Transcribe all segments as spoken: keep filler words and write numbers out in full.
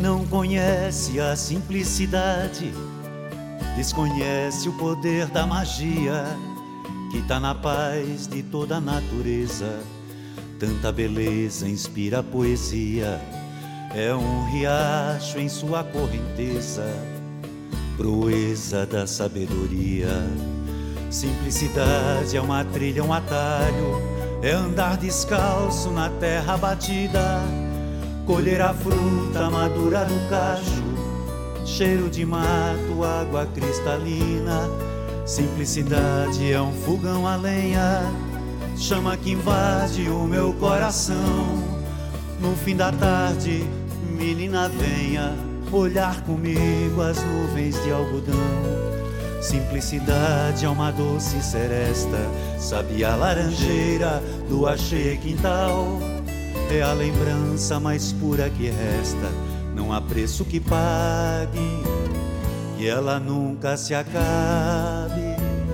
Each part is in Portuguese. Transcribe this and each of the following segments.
não conhece a simplicidade desconhece o poder da magia que tá na paz de toda a natureza. Tanta beleza inspira a poesia, é um riacho em sua correnteza, proeza da sabedoria. Simplicidade é uma trilha, um atalho, é andar descalço na terra batida, colher a fruta madura do cacho, cheiro de mato, água cristalina. Simplicidade é um fogão a lenha, chama que invade o meu coração. No fim da tarde, menina, venha olhar comigo as nuvens de algodão. Simplicidade é uma doce seresta, sabia laranjeira do achei quintal. É a lembrança mais pura que resta, não há preço que pague, que ela nunca se acabe.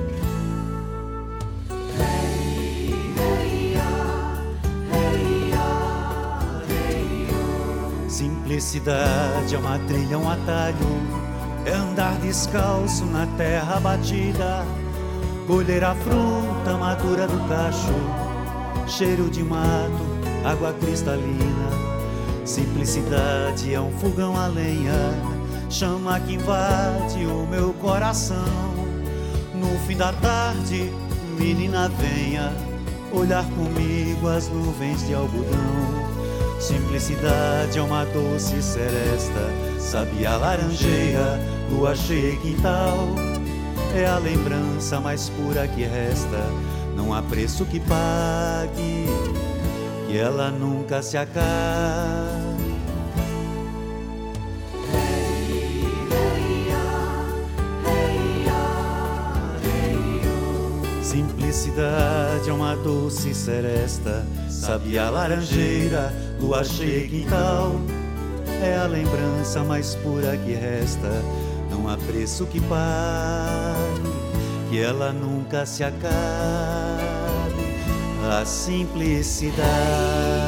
Simplicidade é uma trilha, um atalho, é andar descalço na terra batida, colher a fruta madura do cacho, cheiro de mato, água cristalina. Simplicidade é um fogão a lenha, chama que invade o meu coração. No fim da tarde, menina, venha olhar comigo as nuvens de algodão. Simplicidade é uma doce seresta, sabia laranjeira do achei quintal. É a lembrança mais pura que resta, não há preço que pague, que ela nunca se acabe. Simplicidade é uma doce seresta, sabia laranjeira do achei quintal. É a lembrança mais pura que resta, não há preço que pague, que ela nunca se acabe. A simplicidade